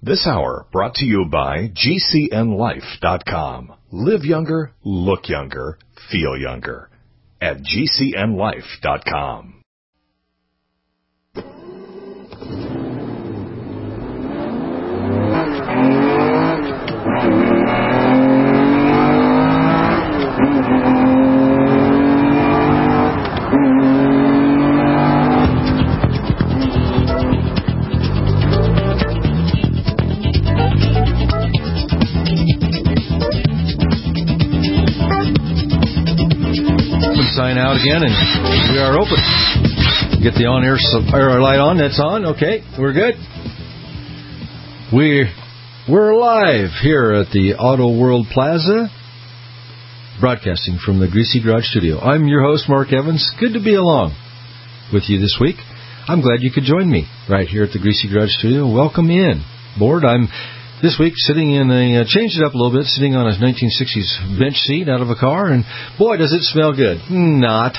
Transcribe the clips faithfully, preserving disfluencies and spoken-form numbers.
This hour brought to you by G C N life dot com. Live younger, look younger, feel younger at G C N life dot com. Sign out again, and we are open. Get the on-air air light on. That's on. Okay, we're good. We we're live here at the Auto World Plaza, broadcasting from the Greasy Garage Studio. I'm your host, Mark Evans. Good to be along with you this week. I'm glad you could join me right here at the Greasy Garage Studio. Welcome in, board. I'm this week sitting in a, uh, changed it up a little bit, sitting on a nineteen sixties bench seat out of a car, and boy, does it smell good. Not.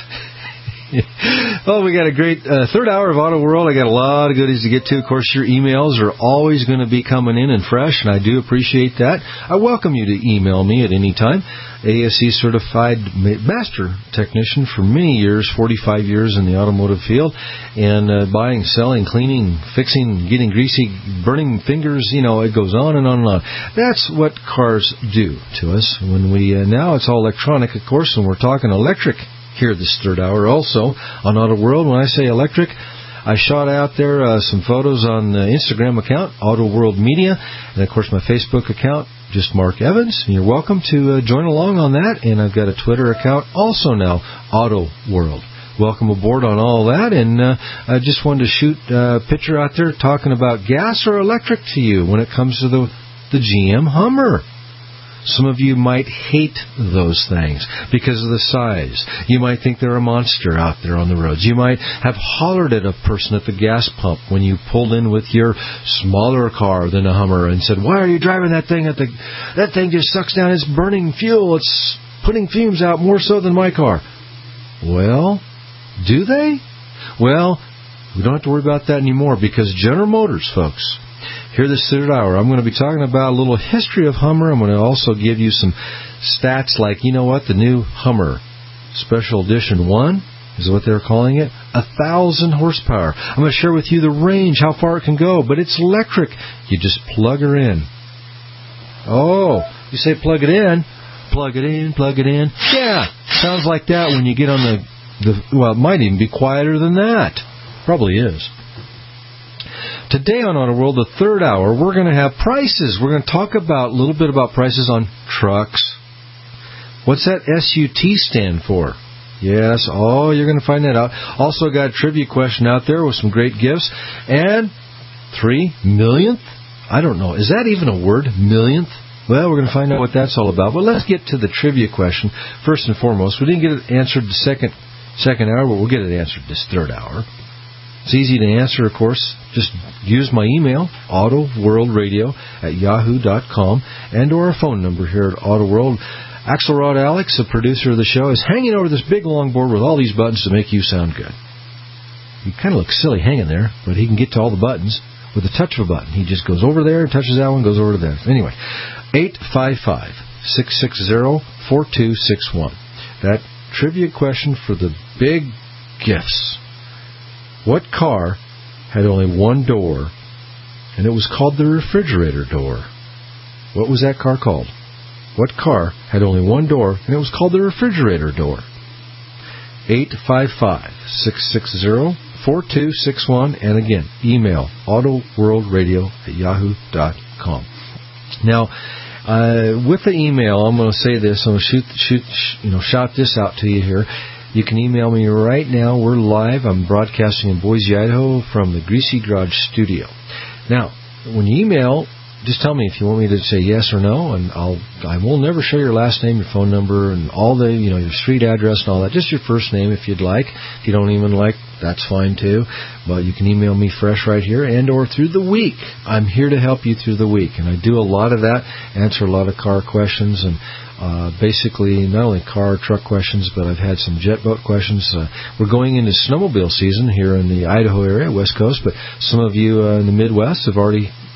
Well, we got a great uh, third hour of Auto World. I got a lot of goodies to get to. Of course, your emails are always going to be coming in and fresh, and I do appreciate that. I welcome you to email me at any time. A S E certified master technician for many years, forty-five years in the automotive field, and uh, buying, selling, cleaning, fixing, getting greasy, burning fingers, you know, it goes on and on and on. That's what cars do to us. When we uh, now it's all electronic, of course, and we're talking electric here this third hour also on Auto World. When I say electric, I shot out there uh, some photos on the Instagram account, Auto World Media, and of course my Facebook account, just Mark Evans. And you're welcome to uh, join along on that. And I've got a Twitter account also now, Auto World. Welcome aboard on all that. And uh, I just wanted to shoot a picture out there talking about gas or electric to you when it comes to the the G M Hummer. Some of you might hate those things because of the size. You might think they're a monster out there on the roads. You might have hollered at a person at the gas pump when you pulled in with your smaller car than a Hummer and said, "Why are you driving that thing? At the that thing just sucks down. It's burning fuel. It's putting fumes out more so than my car." Well, do they? Well, we don't have to worry about that anymore because General Motors, folks, here this third hour, I'm going to be talking about a little history of Hummer. I'm going to also give you some stats like, you know what, the new Hummer Special Edition one is what they're calling it, a thousand horsepower. I'm going to share with you the range, how far it can go, but it's electric. You just plug her in. Oh, you say plug it in, plug it in, plug it in. Yeah, sounds like that when you get on the, the well, it might even be quieter than that. Probably is. Today on Auto World, the third hour, we're going to have prices. We're going to talk about a little bit about prices on trucks. What's that S U T stand for? Yes, oh, you're going to find that out. Also got a trivia question out there with some great gifts. And three millionth? I don't know. Is that even a word? Millionth? Well, we're going to find out what that's all about. But let's get to the trivia question first and foremost. We didn't get it answered the second, second hour, but we'll get it answered this third hour. It's easy to answer, of course. Just use my email, autoworldradio at yahoo dot com, and or our phone number here at Auto World. Axelrod Alex, the producer of the show, is hanging over this big long board with all these buttons to make you sound good. You kind of look silly hanging there, but he can get to all the buttons with the touch of a button. He just goes over there, touches that one, goes over to that. Anyway, eight five five, six six zero, four two six one. That trivia question for the big gifts. What car had only one door, and it was called the refrigerator door? What was that car called? What car had only one door, and it was called the refrigerator door? eight five five, six six zero, four two six one, and again, email autoworldradio at yahoo dot com. Now, uh, with the email, I'm going to say this. I'm going to shoot, shoot, you know, shout this out to you here. You can email me right now. We're live. I'm broadcasting in Boise, Idaho from the Greasy Garage Studio. Now, when you email, just tell me if you want me to say yes or no, and I'll, I will never share your last name, your phone number, and all the, you know, your street address and all that. Just your first name if you'd like. If you don't even like, that's fine too. But you can email me fresh right here and or through the week. I'm here to help you through the week, and I do a lot of that, answer a lot of car questions, and Uh, basically, not only car or truck questions, but I've had some jet boat questions. Uh, we're going into snowmobile season here in the Idaho area, West Coast, but some of you uh, in the Midwest have already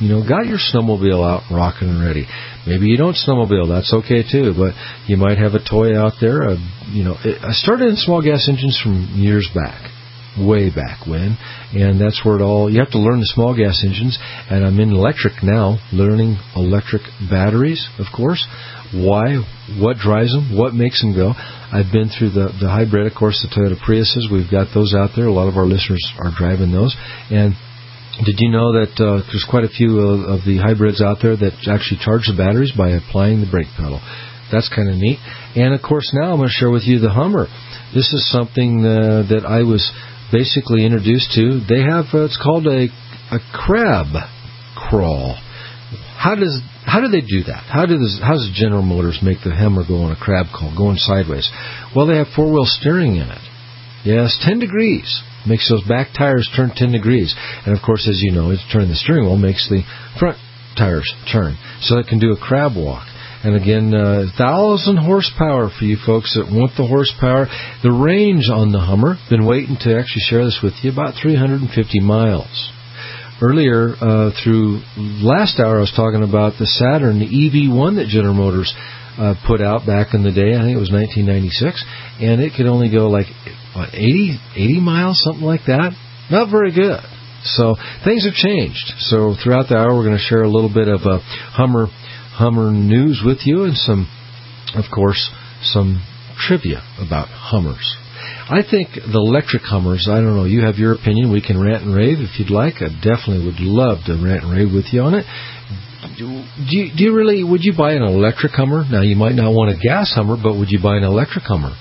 you know, got your snowmobile out rocking and ready. Maybe you don't snowmobile. That's okay, too. But you might have a toy out there. Uh, you know, it, I started in small gas engines from years back. Way back when, and that's where it all, you have to learn the small gas engines, and I'm in electric now, learning electric batteries, of course. Why, what drives them, what makes them go. I've been through the, the hybrid, of course, the Toyota Priuses, we've got those out there, a lot of our listeners are driving those, and did you know that uh, there's quite a few of, of the hybrids out there that actually charge the batteries by applying the brake pedal? That's kind of neat. And, of course, now I'm going to share with you the Hummer. This is something uh, that I was basically introduced to. They have, uh, it's called a a crab crawl. How does how do they do that? How does how does General Motors make the Hummer go on a crab crawl, going sideways? Well, they have four-wheel steering in it. Yes, ten degrees. Makes those back tires turn ten degrees. And, of course, as you know, it's turning the steering wheel makes the front tires turn. So it can do a crab walk. And again, uh, one thousand horsepower for you folks that want the horsepower. The range on the Hummer, been waiting to actually share this with you, about three hundred fifty miles. Earlier, uh, through last hour, I was talking about the Saturn, the E V one that General Motors uh, put out back in the day. I think it was nineteen ninety-six. And it could only go like, what, eighty, eighty miles, something like that. Not very good. So things have changed. So throughout the hour, we're going to share a little bit of a Hummer Hummer news with you, and some, of course, some trivia about Hummers. I think the electric Hummers, I don't know, you have your opinion. We can rant and rave if you'd like. I definitely would love to rant and rave with you on it. Do you, do you really, would you buy an electric Hummer? Now, you might not want a gas Hummer, but would you buy an electric Hummer?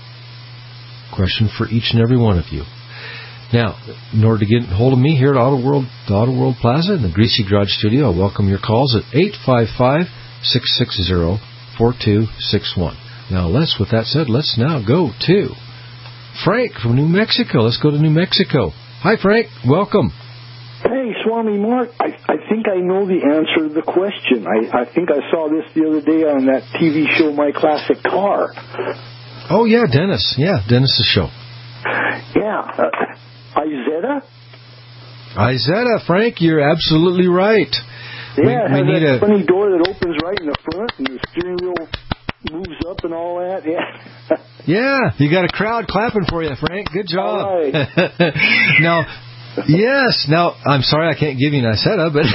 Question for each and every one of you. Now, in order to get hold of me here at Auto World, the Auto World Plaza in the Greasy Garage Studio, I welcome your calls at eight five five, six six zero, four two six one. Now, let's, with that said, let's now go to Frank from New Mexico. Let's go to New Mexico. Hi, Frank. Welcome. Hey, Swami Mark. I, I think I know the answer to the question. I, I think I saw this the other day on that T V show, My Classic Car. Oh, yeah, Dennis. Yeah, Dennis's show. Yeah. Uh, Izetta? Izetta, Frank, you're absolutely right. Yeah, we, it we has need that a funny door that opens right in the front, and the steering wheel moves up and all that. Yeah. Yeah, you got a crowd clapping for you, Frank. Good job. All right. Now, yes. Now, I'm sorry I can't give you an Izetta, but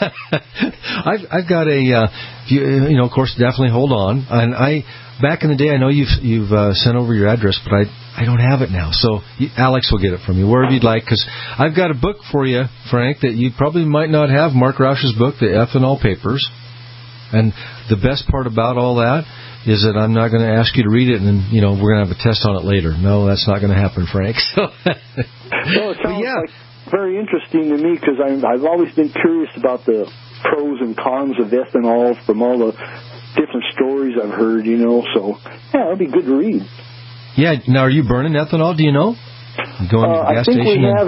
I've I've got a uh, you, you know, of course, definitely hold on. And I back in the day, I know you've you've uh, sent over your address, but I I don't have it now. So you, Alex will get it from you wherever you'd like, because I've got a book for you, Frank, that you probably might not have. Mark Roush's book, The Ethanol Papers. And the best part about all that is that I'm not going to ask you to read it, and then, you know, we're going to have a test on it later. No, that's not going to happen, Frank. So, well, it sounds yeah. like very interesting to me, because I've always been curious about the pros and cons of ethanol from all the different stories I've heard, you know. So, yeah, it'll be good to read. Yeah. Now, are you burning ethanol? Do you know? Going uh, to the gas I think station? we have.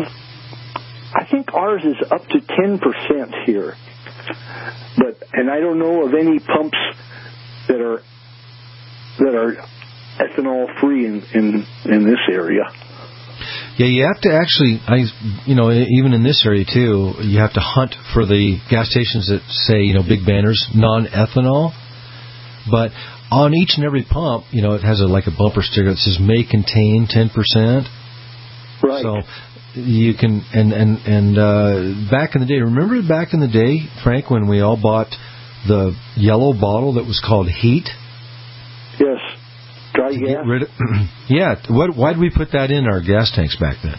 I think ours is up to ten percent here, but and I don't know of any pumps that are that are ethanol free in, in, in this area. Yeah, you have to actually, I, you know, even in this area too, you have to hunt for the gas stations that say, you know, big banners, non-ethanol. But on each and every pump, you know, it has a, like a bumper sticker that says may contain ten percent. Right. So you can, and, and, and uh, back in the day, remember back in the day, Frank, when we all bought the yellow bottle that was called Heat? Yes. Dry to gas? Get rid of, yeah. What, why did we put that in our gas tanks back then?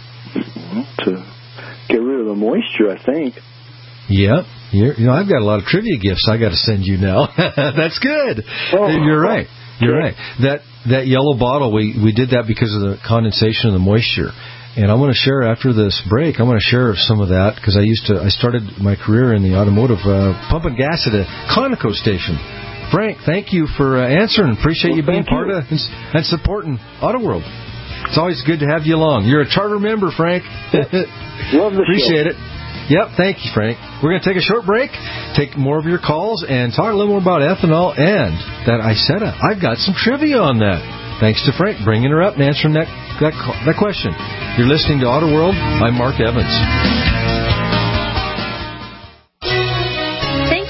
To get rid of the moisture, I think. Yep. You're, you know, I've got a lot of trivia gifts I got to send you now. That's good. Oh, You're right. You're right. That that yellow bottle, we, we did that because of the condensation and the moisture. And I want to share after this break, I want to share some of that, because I used to, I started my career in the automotive, uh, pumping gas at a Conoco station. Frank, thank you for uh, answering. Appreciate well, you being part you. of and, and supporting Auto World. It's always good to have you along. You're a charter member, Frank. Love the Appreciate show. it. Yep, thank you, Frank. We're going to take a short break, take more of your calls, and talk a little more about ethanol and that Izetta. I've got some trivia on that. Thanks to Frank bringing her up and answering that, that, that question. You're listening to Auto World. I'm Mark Evans.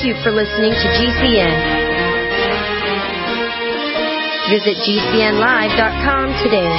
you for listening to G C N. Visit G C N live dot com today.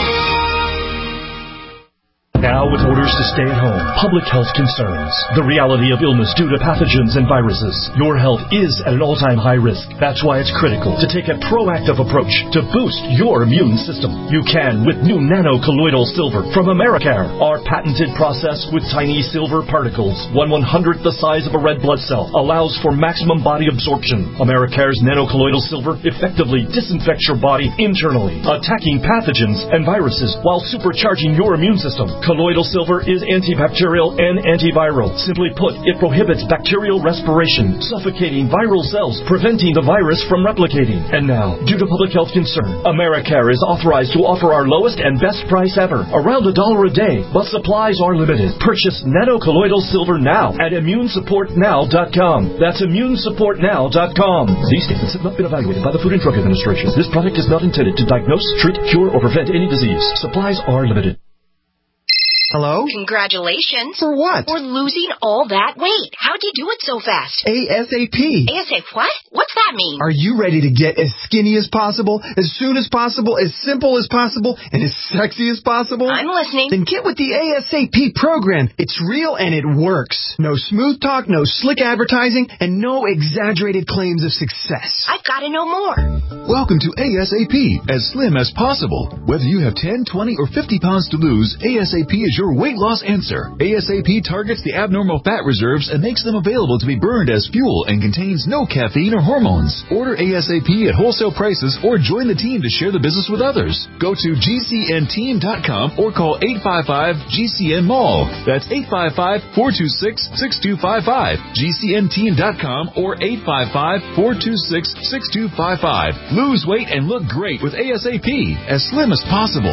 Now with orders to stay at home, public health concerns, the reality of illness due to pathogens and viruses, your health is at an all-time high risk. That's why it's critical to take a proactive approach to boost your immune system. You can with new nano-colloidal silver from Americare. Our patented process with tiny silver particles, one one-hundredth the size of a red blood cell, allows for maximum body absorption. Americare's nano-colloidal silver effectively disinfects your body internally, attacking pathogens and viruses while supercharging your immune system. Colloidal silver is antibacterial and antiviral. Simply put, it prohibits bacterial respiration, suffocating viral cells, preventing the virus from replicating. And now, due to public health concern, Americare is authorized to offer our lowest and best price ever, around a dollar a day, but supplies are limited. Purchase nano-colloidal silver now at immune support now dot com. That's immune support now dot com. These statements have not been evaluated by the Food and Drug Administration. This product is not intended to diagnose, treat, cure, or prevent any disease. Supplies are limited. Hello? Congratulations. For what? For losing all that weight. How'd you do it so fast? ASAP. ASAP what? What's that mean? Are you ready to get as skinny as possible, as soon as possible, as simple as possible, and as sexy as possible? I'm listening. Then get with the ASAP program. It's real and it works. No smooth talk, no slick advertising, and no exaggerated claims of success. I've got to know more. Welcome to ASAP, as slim as possible. Whether you have ten, twenty, or fifty pounds to lose, ASAP is your weight loss answer. ASAP targets the abnormal fat reserves and makes them available to be burned as fuel and contains no caffeine or hormones. Order ASAP at wholesale prices or join the team to share the business with others. Go to G C N team dot com or call eight five five G C N Mall. That's eight five five, four two six, six two five five. G C N team dot com or eight five five, four two six, six two five five. Lose weight and look great with ASAP, as slim as possible.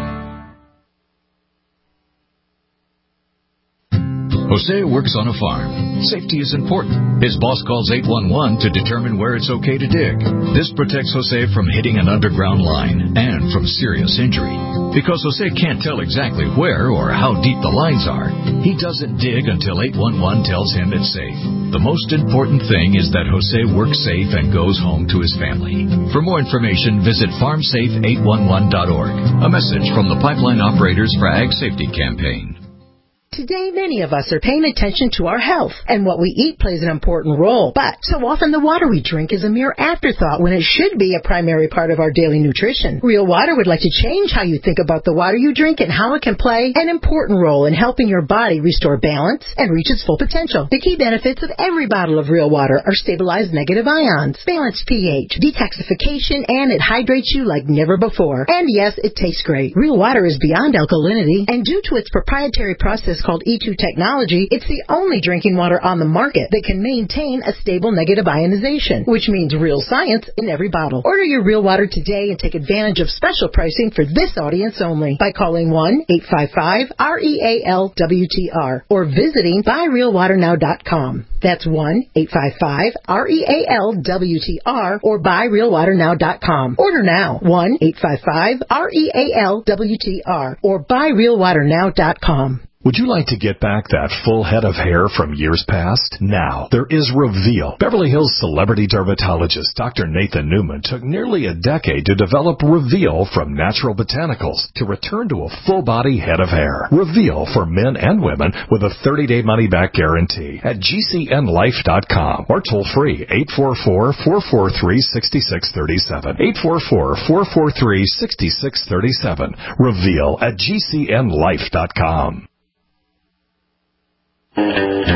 Jose works on a farm. Safety is important. His boss calls eight one one to determine where it's okay to dig. This protects Jose from hitting an underground line and from serious injury. Because Jose can't tell exactly where or how deep the lines are, he doesn't dig until eight one one tells him it's safe. The most important thing is that Jose works safe and goes home to his family. For more information, visit farm safe eight one one dot org. A message from the Pipeline Operators for Ag Safety Campaign. Today, many of us are paying attention to our health, and what we eat plays an important role. But so often the water we drink is a mere afterthought when it should be a primary part of our daily nutrition. Real Water would like to change how you think about the water you drink and how it can play an important role in helping your body restore balance and reach its full potential. The key benefits of every bottle of Real Water are stabilized negative ions, balanced pH, detoxification, and it hydrates you like never before. And yes, it tastes great. Real Water is beyond alkalinity, and due to its proprietary process called E two technology, it's the only drinking water on the market that can maintain a stable negative ionization, which means real science in every bottle. Order your Real Water today and take advantage of special pricing for this audience only by calling one eight five five R E A L W T R or visiting buy real water now dot com. That's one eight five five R E A L W T R or buy real water now dot com. Order now, one eight five five R E A L W T R or buy real water now dot com. Would you like to get back that full head of hair from years past? Now, there is Reveal. Beverly Hills celebrity dermatologist Doctor Nathan Newman took nearly a decade to develop Reveal from natural botanicals to return to a full-body head of hair. Reveal for men and women with a thirty-day money-back guarantee at G C N life dot com or toll-free eight four four, four four three, six six three seven. eight four four, four four three, six six three seven. Reveal at G C N life dot com. Well,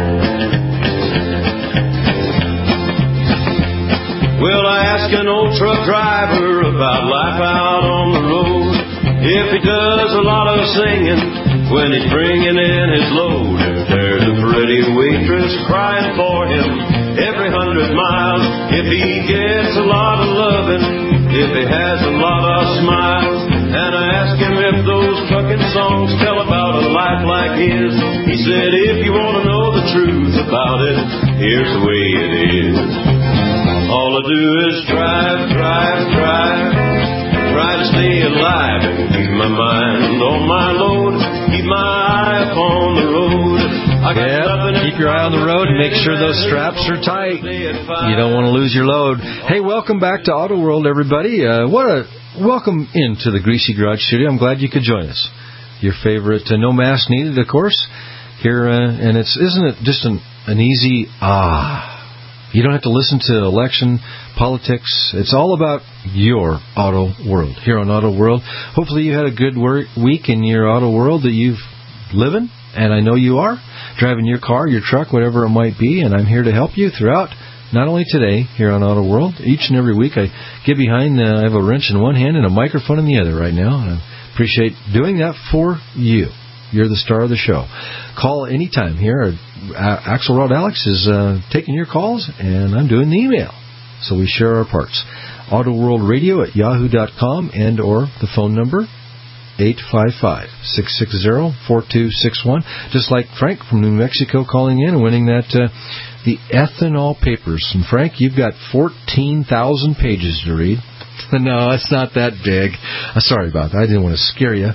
I asked an old truck driver about life out on the road, if he does a lot of singing when he's bringing in his load. If there's a pretty waitress crying for him every hundred miles, if he gets a lot of loving, if he has a lot of smiles. And I asked him if those trucking songs tell about a life like his. He said, if you want to know the truth about it, here's the way it is. All I do is drive, drive, drive, try to stay alive and keep my mind on my load, keep my eye upon the road. Yeah, keep your eye on the road and make sure those straps are tight. You don't want to lose your load. Hey, welcome back to Auto World, everybody. Uh, what a welcome into the Greasy Garage Studio. I'm glad you could join us. Your favorite, uh, no mask needed, of course. Here, uh, and it's isn't it just an, an easy ah. You don't have to listen to election politics. It's all about your Auto World here on Auto World. Hopefully you had a good work week in your Auto World that you've living, and I know you are, driving your car, your truck, whatever it might be, and I'm here to help you throughout, not only today here on Auto World. Each and every week I get behind, uh, I have a wrench in one hand and a microphone in the other right now, and I appreciate doing that for you. You're the star of the show. Call anytime here. Axelrod Alex is uh, taking your calls, and I'm doing the email. So we share our parts. AutoWorldRadio at yahoo dot com and or the phone number eight five five, six six zero, four two six one. Just like Frank from New Mexico calling in and winning that uh, the ethanol papers. And Frank, you've got fourteen thousand pages to read. No, it's not that big. Uh, sorry about that. I didn't want to scare you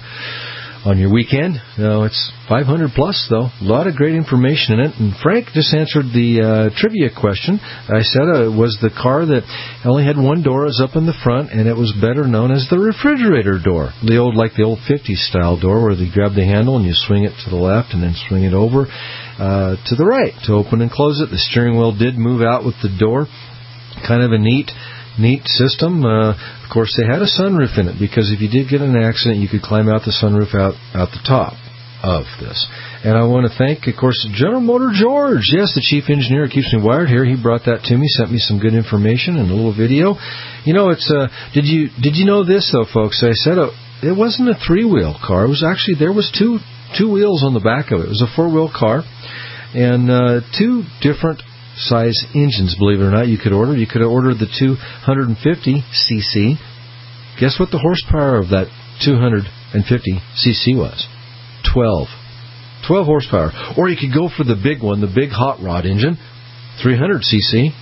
on your weekend. No, it's five hundred plus, though. A lot of great information in it. And Frank just answered the uh, trivia question. I said uh, it was the car that only had one door, is up in the front, and it was better known as the refrigerator door. The old, like the old fifties style door where you grab the handle and you swing it to the left and then swing it over uh, to the right to open and close it. The steering wheel did move out with the door. Kind of a neat Neat system. Uh, of course, they had a sunroof in it because if you did get in an accident, you could climb out the sunroof out, out the top of this. And I want to thank, of course, General Motor George. Yes, the chief engineer who keeps me wired here. He brought that to me, sent me some good information and a little video. You know, it's uh, did you did you know this though, folks? I said uh, it wasn't a three-wheel car. It was actually there was two two wheels on the back of it. It was a four-wheel car and uh, two different size engines, believe it or not, you could order. You could have ordered the two hundred fifty c c. Guess what the horsepower of that two hundred fifty c c was? twelve. twelve horsepower. Or you could go for the big one, the big hot rod engine, three hundred c c.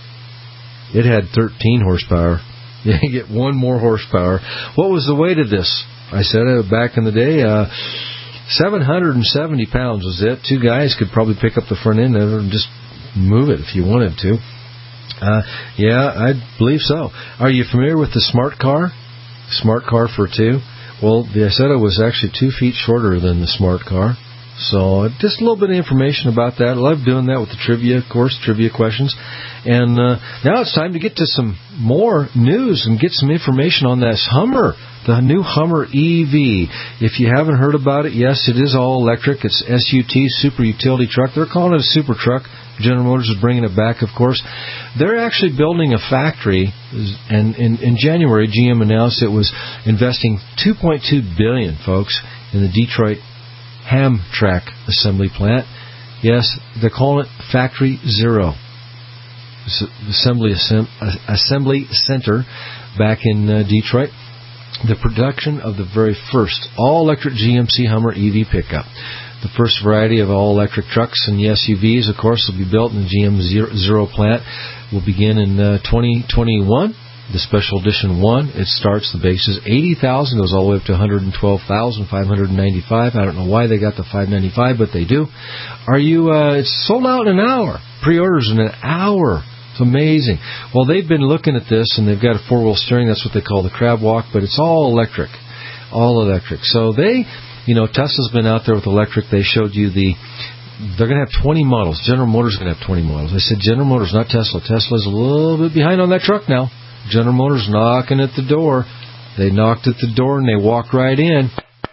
It had thirteen horsepower. You get one more horsepower. What was the weight of this? I said it back in the day, uh, seven hundred seventy pounds was it. Two guys could probably pick up the front end and just move it if you wanted to. Uh, yeah, I believe so. Are you familiar with the Smart Car? Smart Car for two? Well, the Isetta was actually two feet shorter than the Smart Car. So just a little bit of information about that. I love doing that with the trivia, of course, trivia questions. And uh, now it's time to get to some more news and get some information on this Hummer, the new Hummer E V. If you haven't heard about it, yes, it is all electric. It's S U T, Super Utility Truck. They're calling it a super truck. General Motors is bringing it back, of course. They're actually building a factory, and in, in January, G M announced it was investing two point two billion dollars, folks, in the Detroit Hamtramck assembly plant. Yes, they're calling it Factory Zero. Assembly, assembly Center back in uh, Detroit. The production of the very first all-electric G M C Hummer E V pickup. The first variety of all-electric trucks and S U Vs, of course, will be built in the G M Zero plant. Will begin in uh, twenty twenty-one. The Special Edition one, it starts, the base is eighty thousand dollars, goes all the way up to one hundred twelve thousand five hundred ninety-five dollars. I don't know why they got the five hundred ninety-five dollars, but they do. Are you? Uh, it's sold out in an hour. Pre-orders in an hour. It's amazing. Well, they've been looking at this, and they've got a four-wheel steering. That's what they call the crab walk, but it's all electric. All electric. So they, you know, Tesla's been out there with electric. They showed you the, they're going to have twenty models. General Motors is going to have twenty models. They said General Motors, not Tesla. Tesla's a little bit behind on that truck now. General Motors knocking at the door. They knocked at the door and they walked right in.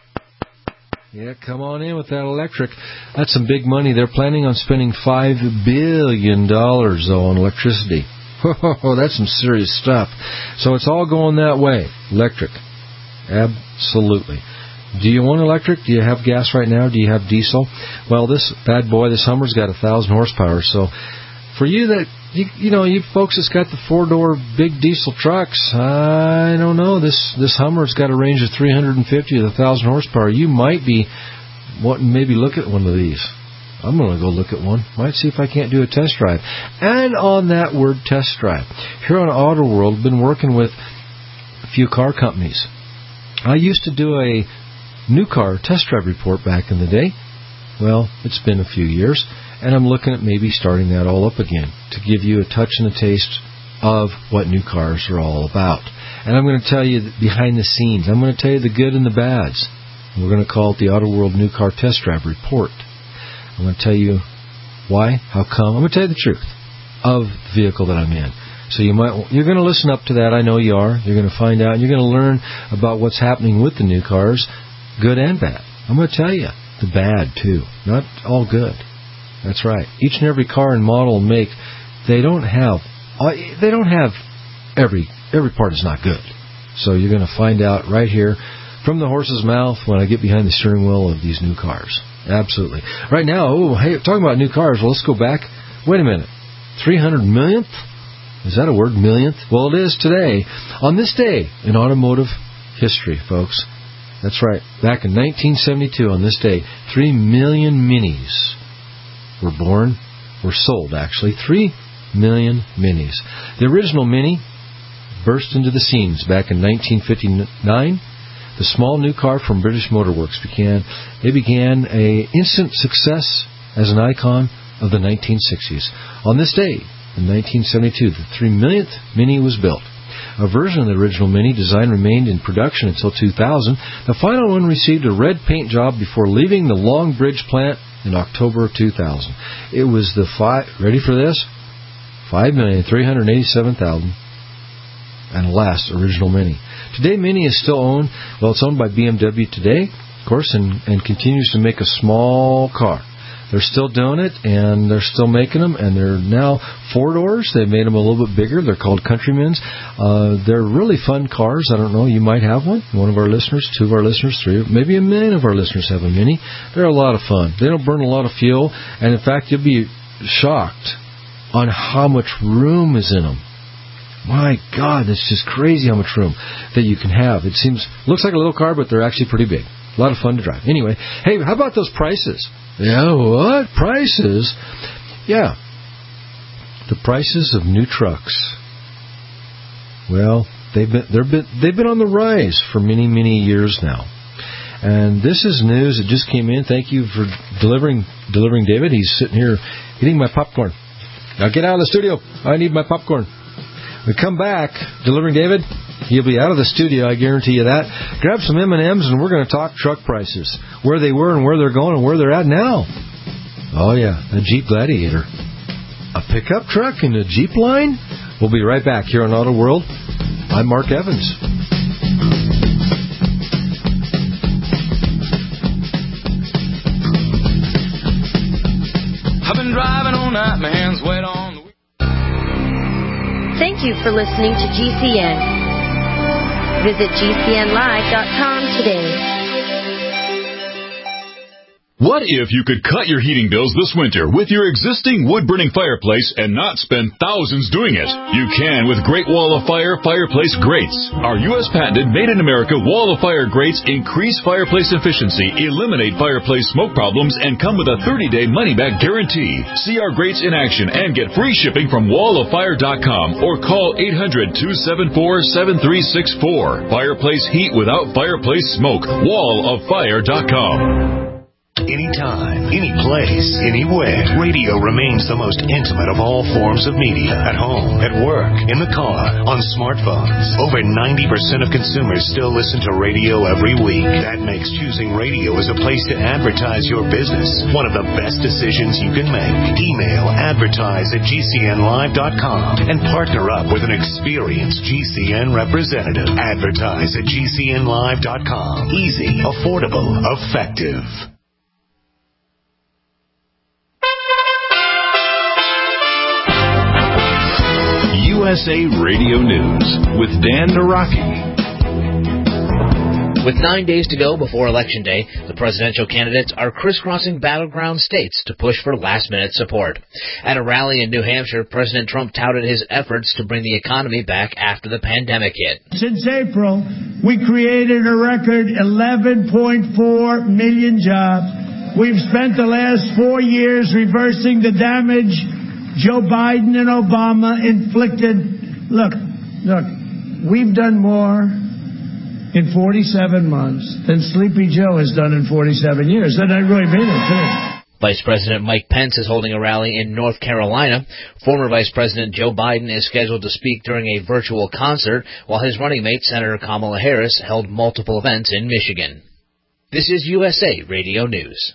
Yeah, come on in with that electric. That's some big money. They're planning on spending five billion dollars, though, on electricity. Oh, that's some serious stuff. So it's all going that way. Electric. Absolutely. Do you want electric? Do you have gas right now? Do you have diesel? Well, this bad boy, this Hummer's got one thousand horsepower. So for you that, you, you know, you folks that's got the four-door big diesel trucks, I don't know. This this Hummer's got a range of three hundred fifty to one thousand horsepower. You might be wanting maybe look at one of these. I'm going to go look at one. Might see if I can't do a test drive. And on that word, test drive, here on Auto World, I've been working with a few car companies. I used to do a new car test drive report back in the day. Well, it's been a few years, and I'm looking at maybe starting that all up again to give you a touch and a taste of what new cars are all about. And I'm going to tell you behind the scenes. I'm going to tell you the good and the bads. We're going to call it the Auto World New Car Test Drive Report. I'm going to tell you why, how come. I'm going to tell you the truth of the vehicle that I'm in. So you might, you're going to listen up to that. I know you are. You're going to find out. You're going to learn about what's happening with the new cars, good and bad. I'm going to tell you the bad too, not all good. That's right. Each and every car and model and make, they don't have, they don't have every every part is not good. So you're going to find out right here from the horse's mouth when I get behind the steering wheel of these new cars. Absolutely. Right now, oh, hey, talking about new cars. Well, let's go back. Wait a minute. three hundred millionth? Is that a word, millionth? Well, it is today. On this day in automotive history, folks. That's right. Back in nineteen seventy-two, on this day, three million Minis were born, were sold, actually. Three million Minis. The original Mini burst into the scenes back in nineteen fifty-nine. The small new car from British Motor Works began, they began a instant success as an icon of the nineteen sixties. On this day, in nineteen seventy-two, the three millionth Mini was built. A version of the original Mini design remained in production until two thousand. The final one received a red paint job before leaving the Long Bridge plant in October of two thousand. It was the five, ready for this? five million three hundred eighty-seven thousand and last original Mini. Today, Mini is still owned, well, it's owned by B M W today, of course, and, and continues to make a small car. They're still doing it, and they're still making them, and they're now four-doors. They've made them a little bit bigger. They're called Countrymen's. Uh, they're really fun cars. I don't know. You might have one. One of our listeners, two of our listeners, three, maybe a million of our listeners have a Mini. They're a lot of fun. They don't burn a lot of fuel, and in fact, you'll be shocked on how much room is in them. My God, it's just crazy how much room that you can have. It seems, looks like a little car, but they're actually pretty big. A lot of fun to drive. Anyway, hey, how about those prices? Yeah, what? Prices? Yeah. The prices of new trucks. Well, they've been, they're been, they've been on the rise for many, many years now. And this is news that just came in. Thank you for delivering, delivering David. He's sitting here eating my popcorn. Now get out of the studio. I need my popcorn. We come back, delivering David. He'll be out of the studio, I guarantee you that. Grab some M and M's, and we're going to talk truck prices, where they were and where they're going and where they're at now. Oh, yeah, a Jeep Gladiator. A pickup truck in a Jeep line? We'll be right back here on Auto World. I'm Mark Evans. I've been driving all night, my hands wet on the... Thank you for listening to G C N. Visit G C N live dot com today. What if you could cut your heating bills this winter with your existing wood-burning fireplace and not spend thousands doing it? You can with Great Wall of Fire Fireplace Grates. Our U S patented made-in-America Wall of Fire grates increase fireplace efficiency, eliminate fireplace smoke problems, and come with a thirty-day money-back guarantee. See our grates in action and get free shipping from wall of fire dot com or call eight hundred, two seven four, seven three six four. Fireplace heat without fireplace smoke. wall of fire dot com. Anytime, any place, anywhere. Radio remains the most intimate of all forms of media. At home, at work, in the car, on smartphones. Over ninety percent of consumers still listen to radio every week. That makes choosing radio as a place to advertise your business one of the best decisions you can make. Email advertise at G C N live dot com and partner up with an experienced G C N representative. Advertise at G C N live dot com. Easy, affordable, effective. U S A Radio News with Dan Naraki. With nine days to go before Election Day, the presidential candidates are crisscrossing battleground states to push for last-minute support. At a rally in New Hampshire, President Trump touted his efforts to bring the economy back after the pandemic hit. Since April, we created a record eleven point four million jobs. We've spent the last four years reversing the damage Joe Biden and Obama inflicted. Look, look, we've done more in forty-seven months than Sleepy Joe has done in forty-seven years. And I really mean it, too. Vice President Mike Pence is holding a rally in North Carolina. Former Vice President Joe Biden is scheduled to speak during a virtual concert, while his running mate, Senator Kamala Harris, held multiple events in Michigan. This is U S A Radio News.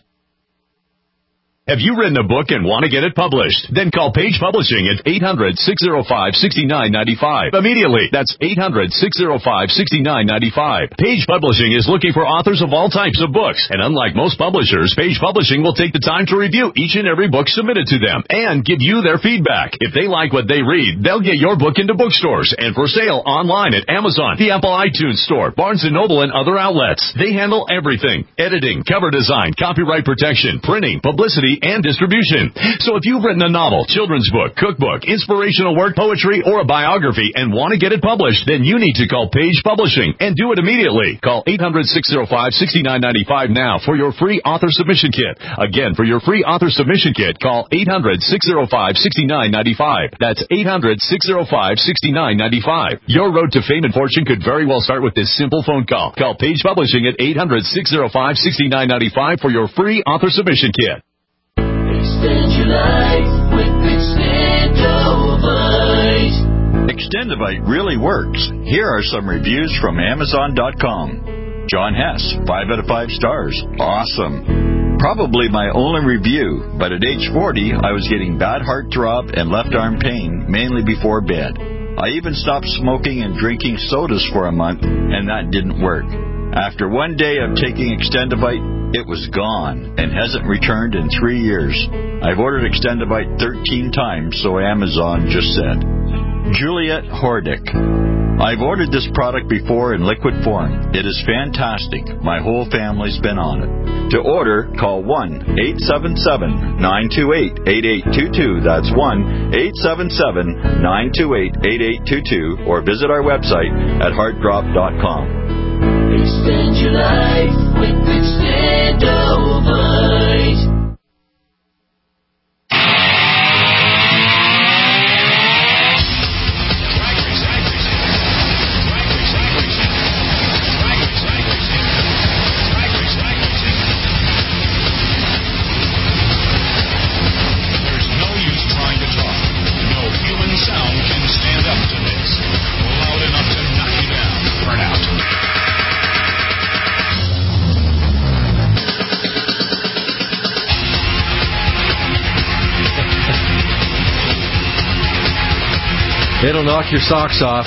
Have you written a book and want to get it published? Then call Page Publishing at eight hundred, six oh five, six nine nine five. Immediately. That's eight hundred, six oh five, six nine nine five. Page Publishing is looking for authors of all types of books. And unlike most publishers, Page Publishing will take the time to review each and every book submitted to them and give you their feedback. If they like what they read, they'll get your book into bookstores and for sale online at Amazon, the Apple iTunes Store, Barnes and Noble, and other outlets. They handle everything: editing, cover design, copyright protection, printing, publicity, and distribution. So if you've written a novel, children's book, cookbook, inspirational work, poetry, or a biography and want to get it published, then you need to call Page Publishing and do it immediately. Call eight hundred, six oh five, six nine nine five now for your free author submission kit. Again, for your free author submission kit, call eight hundred, six oh five, six nine nine five. That's eight hundred, six oh five, six nine nine five. Your road to fame and fortune could very well start with this simple phone call. Call Page Publishing at eight hundred, six oh five, six nine nine five for your free author submission kit. Extend your life with Extendovite. Extendovite really works. Here are some reviews from Amazon dot com. John Hess, five out of five stars. Awesome. Probably my only review, but at age forty, I was getting bad heart throb and left arm pain, mainly before bed. I even stopped smoking and drinking sodas for a month, and that didn't work. After one day of taking Extendovite, it was gone and hasn't returned in three years. I've ordered Extendovite thirteen times, so Amazon just said. Juliet Hordick. I've ordered this product before in liquid form. It is fantastic. My whole family's been on it. To order, call one eight seven seven, nine two eight, eight eight two two. That's one eight seven seven, nine two eight, eight eight two two, or visit our website at heart drop dot com. Extend your life with Extendovite. It'll knock your socks off.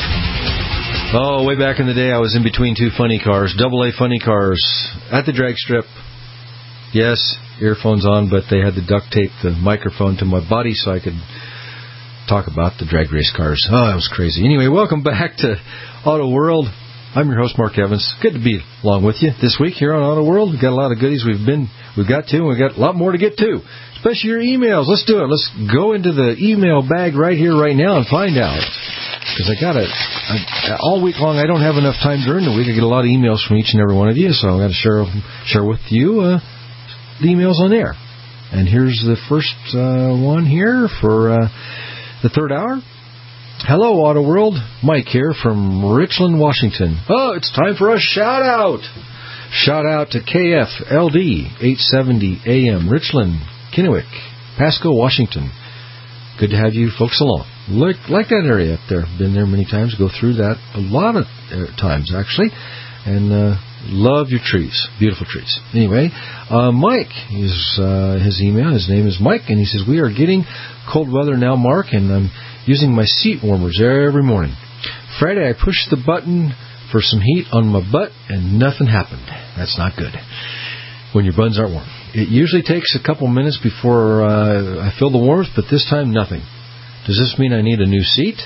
Oh, way back in the day, I was in between two funny cars, double A funny cars, at the drag strip. Yes, earphones on, but they had to duct tape the microphone to my body so I could talk about the drag race cars. Oh, that was crazy. Anyway, welcome back to Auto World. I'm your host, Mark Evans. Good to be along with you this week here on Auto World. We've got a lot of goodies we've been, we've got to, and we've got a lot more to get to. Especially your emails. Let's do it. Let's go into the email bag right here, right now, and find out. Because I got it all week long. I don't have enough time during the week. I get a lot of emails from each and every one of you, so I've got to share share with you uh, the emails on air. And here's the first uh, one here for uh, the third hour. Hello, Auto World. Mike here from Richland, Washington. Oh, it's time for a shout out. Shout out to K F L D eight seventy A M Richland, Kennewick, Pasco, Washington. Good to have you folks along. Like, like that area up there. Been there many times. Go through that a lot of uh, times, actually. And uh, love your trees. Beautiful trees. Anyway, uh, Mike, is, uh, his email, his name is Mike, and he says, we are getting cold weather now, Mark, and I'm using my seat warmers every morning. Friday, I pushed the button for some heat on my butt, and nothing happened. That's not good when your buns aren't warm. It usually takes a couple minutes before uh, I feel the warmth, but this time, nothing. Does this mean I need a new seat?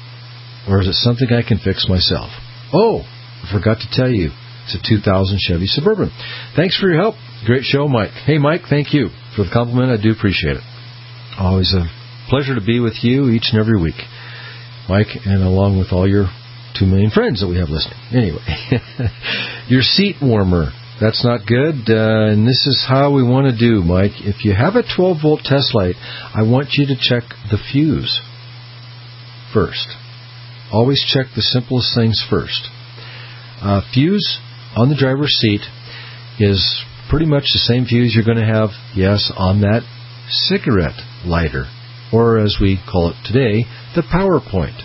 Or is it something I can fix myself? Oh, I forgot to tell you. It's a two thousand Chevy Suburban. Thanks for your help. Great show, Mike. Hey, Mike, thank you for the compliment. I do appreciate it. Always a pleasure to be with you each and every week, Mike, and along with all your two million friends that we have listening. Anyway, your seat warmer. That's not good, uh, and this is how we want to do, Mike. If you have a twelve-volt test light, I want you to check the fuse first. Always check the simplest things first. Uh, fuse on the driver's seat is pretty much the same fuse you're going to have, yes, on that cigarette lighter, or as we call it today, the PowerPoint.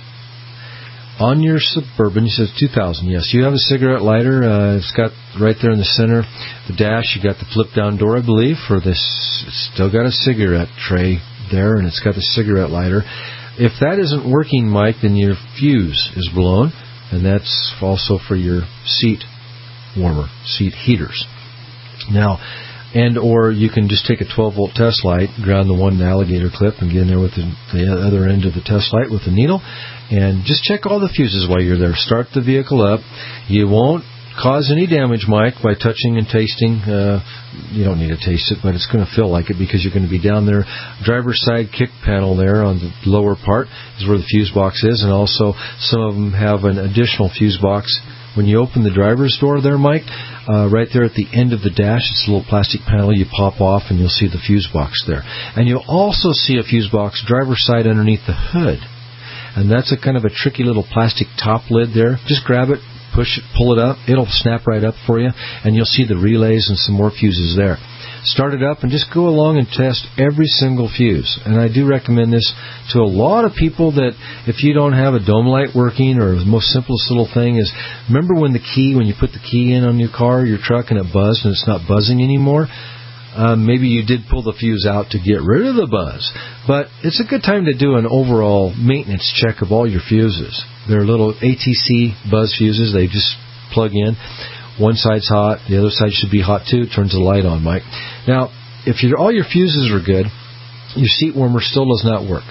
On your Suburban, you said two thousand, yes, you have a cigarette lighter. Uh, it's got right there in the center, the dash, you got the flip-down door, I believe, for this. It's still got a cigarette tray there, and it's got the cigarette lighter. If that isn't working, Mike, then your fuse is blown, and that's also for your seat warmer, seat heaters. Now, and or you can just take a twelve-volt test light, ground the one alligator clip, and get in there with the, the other end of the test light with the needle, and just check all the fuses while you're there. Start the vehicle up. You won't cause any damage, Mike, by touching and tasting. Uh, you don't need to taste it, but it's going to feel like it because you're going to be down there. Driver's side kick panel there on the lower part is where the fuse box is, and also some of them have an additional fuse box. When you open the driver's door there, Mike, uh, right there at the end of the dash, it's a little plastic panel you pop off, and you'll see the fuse box there. And you'll also see a fuse box driver's side underneath the hood. And that's a kind of a tricky little plastic top lid there. Just grab it, push it, pull it up. It'll snap right up for you, and you'll see the relays and some more fuses there. Start it up and just go along and test every single fuse. And I do recommend this to a lot of people that if you don't have a dome light working, or the most simplest little thing is, remember when the key, when you put the key in on your car, your truck, and it buzzed and it's not buzzing anymore? Um, maybe you did pull the fuse out to get rid of the buzz. But it's a good time to do an overall maintenance check of all your fuses. They're little A T C buzz fuses. They just plug in. One side's hot, the other side should be hot too. It turns the light on, Mike. Now, if you're, all your fuses are good, your seat warmer still does not work.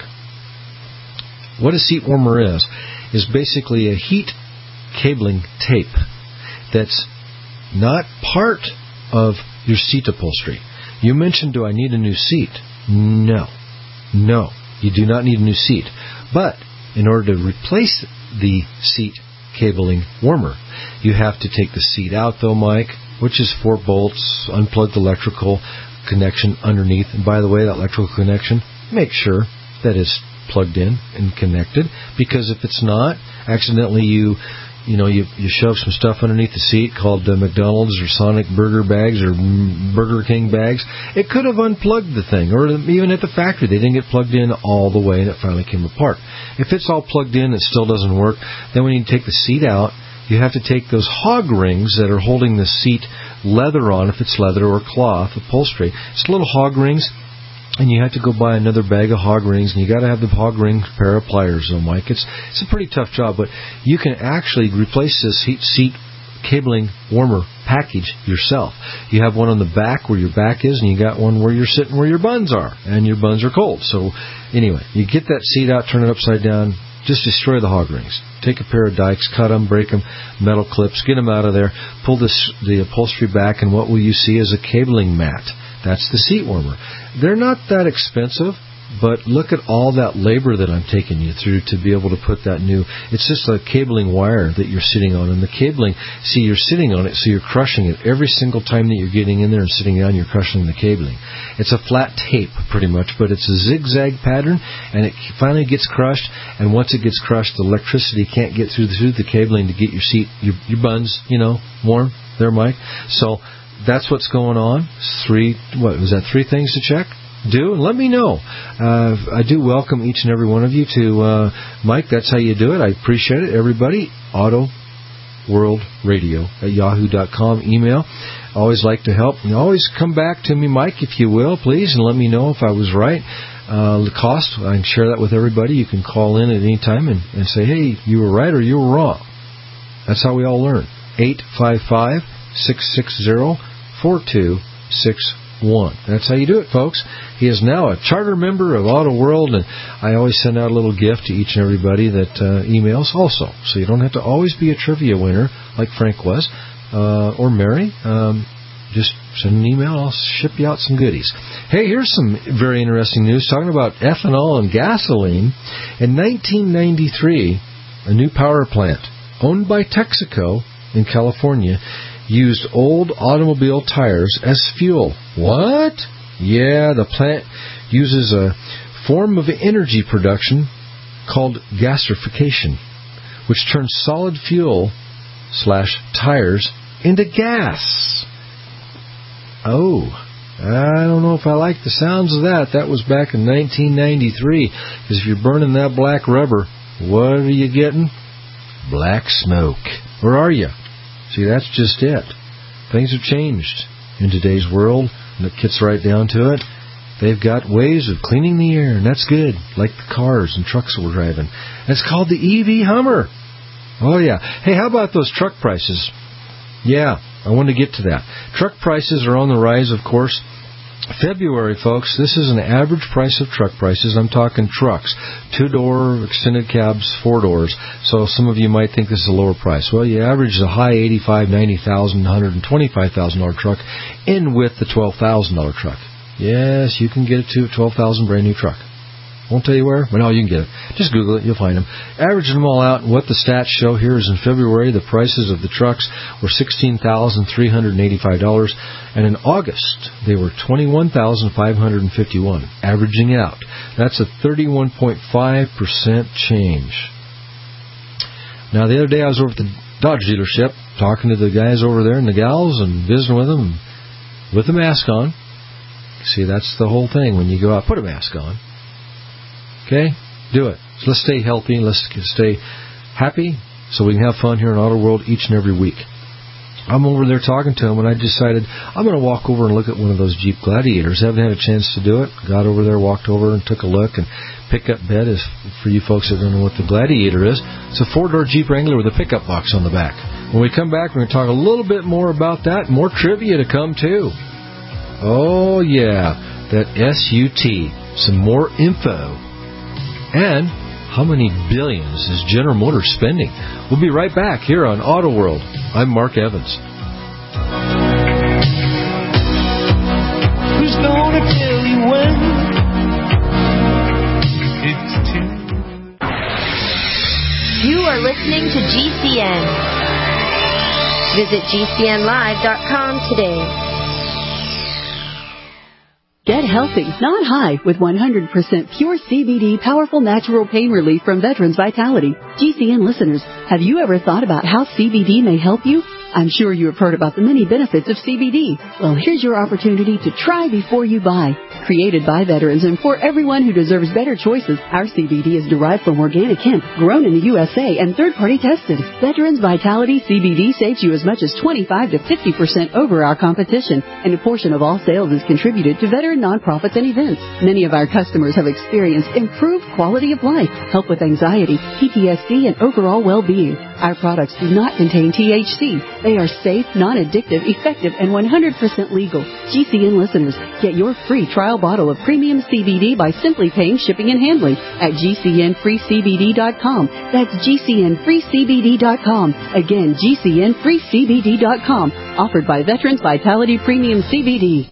What a seat warmer is, is basically a heat cabling tape that's not part of your seat upholstery. You mentioned, do I need a new seat? No. No, you do not need a new seat. But in order to replace the seat cabling warmer, you have to take the seat out, though, Mike, which is four bolts, unplug the electrical connection underneath. And by the way, that electrical connection, make sure that it's plugged in and connected, because if it's not, accidentally you you know, you, you shove some stuff underneath the seat called uh, McDonald's or Sonic Burger bags or Burger King bags. It could have unplugged the thing, or even at the factory, they didn't get plugged in all the way and it finally came apart. If it's all plugged in and it still doesn't work, then when you take the seat out, you have to take those hog rings that are holding the seat leather on, if it's leather or cloth, upholstery. It's little hog rings, and you have to go buy another bag of hog rings, and you got to have the hog ring pair of pliers, though, Mike. It's it's a pretty tough job, but you can actually replace this heat seat cabling warmer package yourself. You have one on the back where your back is, and you got one where you're sitting where your buns are, and your buns are cold. So anyway, you get that seat out, turn it upside down, just destroy the hog rings. Take a pair of dikes, cut them, break them, metal clips, get them out of there, pull this, the upholstery back, and what will you see is a cabling mat. That's the seat warmer. They're not that expensive, but look at all that labor that I'm taking you through to be able to put that new. It's just a cabling wire that you're sitting on, and the cabling, see, you're sitting on it, so you're crushing it. Every single time that you're getting in there and sitting down, you're crushing the cabling. It's a flat tape, pretty much, but it's a zigzag pattern, and it finally gets crushed, and once it gets crushed, the electricity can't get through the, through the cabling to get your seat, your, your buns, you know, warm there, Mike. So that's what's going on. Three, what was that, three things to check? Do, and let me know. Uh, I do welcome each and every one of you to, uh, Mike, that's how you do it. I appreciate it. Everybody, Auto World Radio at yahoo dot com, email. Always like to help. And always come back to me, Mike, if you will, please, and let me know if I was right. Uh, the cost, I can share that with everybody. You can call in at any time and, and say, hey, you were right or you were wrong. That's how we all learn. eight five five, six six zero, four two six one. That's how you do it, folks. He is now a charter member of Auto World, and I always send out a little gift to each and everybody that uh, emails also. So you don't have to always be a trivia winner like Frank was, uh, or Mary. Um, just send an email. I'll ship you out some goodies. Hey, here's some very interesting news talking about ethanol and gasoline. In nineteen ninety-three, a new power plant owned by Texaco in California used old automobile tires as fuel. What? Yeah, the plant uses a form of energy production called gasification, which turns solid fuel slash tires into gas. Oh, I don't know if I like the sounds of that. That was back in nineteen ninety-three. Because if you're burning that black rubber, what are you getting? Black smoke. Or are you? See, that's just it. Things have changed in today's world, and it gets right down to it. They've got ways of cleaning the air, and that's good, like the cars and trucks we're driving. It's called the E V Hummer. Oh, yeah. Hey, how about those truck prices? Yeah, I want to get to that. Truck prices are on the rise, of course. February, folks, this is an average price of truck prices. I'm talking trucks, two-door, extended cabs, four doors. So some of you might think this is a lower price. Well, you average a high eighty-five thousand dollars, ninety thousand dollars, one hundred twenty-five thousand dollars truck in with the twelve thousand dollars truck. Yes, you can get it to a twelve thousand dollars brand new truck. Won't tell you where, but no, you can get it. Just Google it, you'll find them. Averaging them all out, and what the stats show here is in February, the prices of the trucks were sixteen thousand three hundred eighty-five dollars, and in August, they were twenty-one thousand five hundred fifty-one dollars, averaging out. That's a thirty-one point five percent change. Now, the other day, I was over at the Dodge dealership, talking to the guys over there and the gals, and visiting with them, with the mask on. See, that's the whole thing. When you go out, put a mask on. Okay? Do it. So let's stay healthy. Let's stay happy so we can have fun here in Auto World each and every week. I'm over there talking to them, and I decided I'm going to walk over and look at one of those Jeep Gladiators. I haven't had a chance to do it. Got over there, walked over, and took a look. And pickup bed is, for you folks that don't know what the Gladiator is, it's a four-door Jeep Wrangler with a pickup box on the back. When we come back, we're going to talk a little bit more about that. More trivia to come, too. Oh, yeah, that S U T. Some more info. And how many billions is General Motors spending? We'll be right back here on Auto World. I'm Mark Evans. Who's gonna tell you when it's too? You are listening to G C N. Visit G C N live dot com today. Get healthy, not high, with one hundred percent pure C B D powerful natural pain relief from Veterans Vitality. G C N listeners, have you ever thought about how C B D may help you? I'm sure you have heard about the many benefits of C B D. Well, here's your opportunity to try before you buy. Created by veterans and for everyone who deserves better choices, our C B D is derived from organic hemp, grown in the U S A and third-party tested. Veterans Vitality C B D saves you as much as twenty-five to fifty percent over our competition, and a portion of all sales is contributed to veteran nonprofits and events. Many of our customers have experienced improved quality of life, help with anxiety, P T S D, and overall well-being. Our products do not contain T H C. They are safe, non-addictive, effective, and one hundred percent legal. G C N listeners, get your free trial bottle of premium C B D by simply paying shipping and handling at G C N free C B D dot com. That's G C N free C B D dot com. Again, G C N free C B D dot com. Offered by Veterans Vitality Premium C B D.